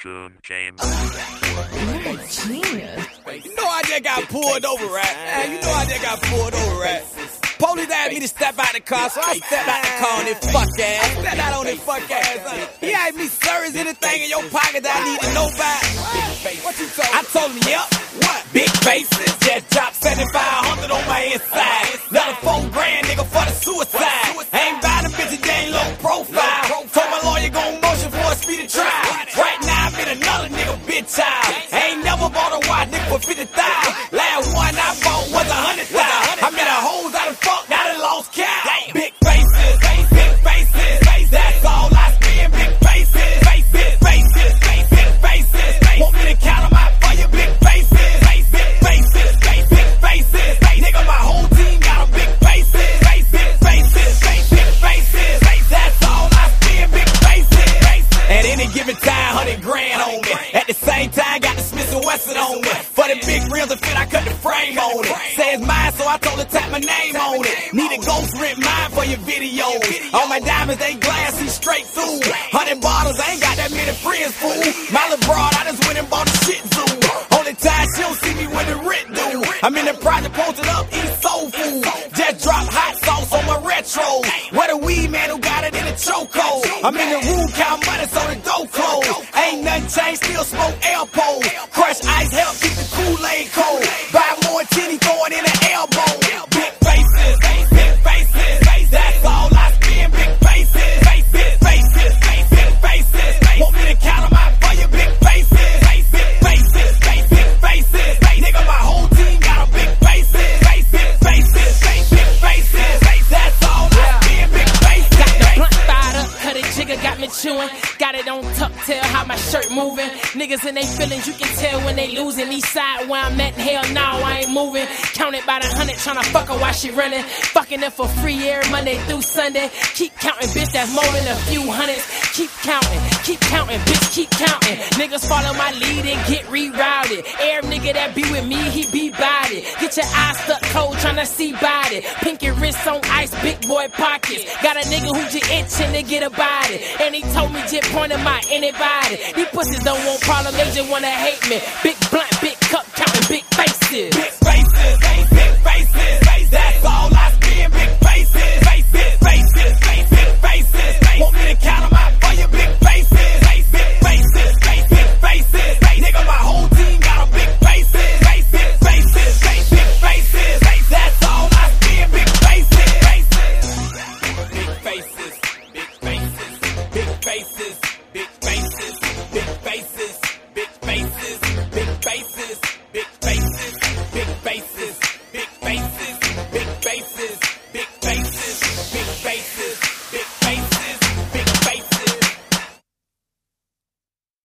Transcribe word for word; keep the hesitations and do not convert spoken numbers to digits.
Raccoon James. You're a genius. You know I just got pulled over, right? Man, you know I just got pulled over, right? Police asked me to step out the car, so I stepped out the car on this fuck ass. Stepped out on this fuck ass. He asked me, sir, is anything in your pocket that I need to know about? What you told? I told him, yep. What? Big faces. Just dropped seventy-five hundred on my inside. Another four grand, nigga, for the suicide. Ain't buying them bitches, they ain't low profile. Told my lawyer gon' motion for a speedy trial. Right now, I'm in another nigga bitch child. Ain't never bought a watch, nigga, for fifty thousand. Last one I bought was a hundred thousand. I'm in a hoes out of fuck, now I lost count. Big faces, big faces, that's all I spend. Big faces, big faces, big faces. Want me to count them out for you? Big faces, big faces, big faces. Nigga, my whole team got a big faces, big faces, big faces. That's all I spend. Big faces. At any given time, hundred grand on me. At the same time, got the Smith and Wesson on me. For the big rims to fit, I cut the frame on it. Say it's mine, so I told her tap my name on it. Need a ghost rent mine for your videos. All my diamonds, they glass, see straight through. Hundred bottles, I ain't got that many friends, fool. My little broad, I just went and bought a shit zoo. Only time she don't see me when the rent due. I'm in the project posted up, eat soul food. Just drop hot sauce on my retro. What a weed man who got it in a chokehold. I'm in the room, count money so the door closed. Ain't nothing changed, still smoke air poles. Crush ice, help keep the Kool-Aid cold. Buy more tinny, throw it in the elbow. Big faces, big faces, that's all I spend. Big faces, big faces, big faces. Want me to count them out for you? Big faces, big faces, big faces. Nigga, my whole team got a big faces, big faces, big faces. That's all I spend. Big faces. Got the blunt fired up, cut it, jigger got me chewing. Got it on tuck, tell how my shirt moving. Niggas in they feelings, you can tell when they losing. East side where I'm at, hell no, I ain't moving. Counted by the hundred, tryna fuck her while she running. Fucking her for free every Monday through Sunday. Keep counting, bitch, that's more than a few hundreds. Keep counting, keep counting, bitch, keep counting. Niggas follow my lead and get rerouted. Every nigga that be with me, he be body. Get your eyes stuck cold, tryna see body. Pinky wrist on ice, big boy pockets. Got a nigga who just itching to get a body. And he told me just point him out anybody. These pussies don't want problem, they just wanna hate me. Big blunt, big cup, counting big faces.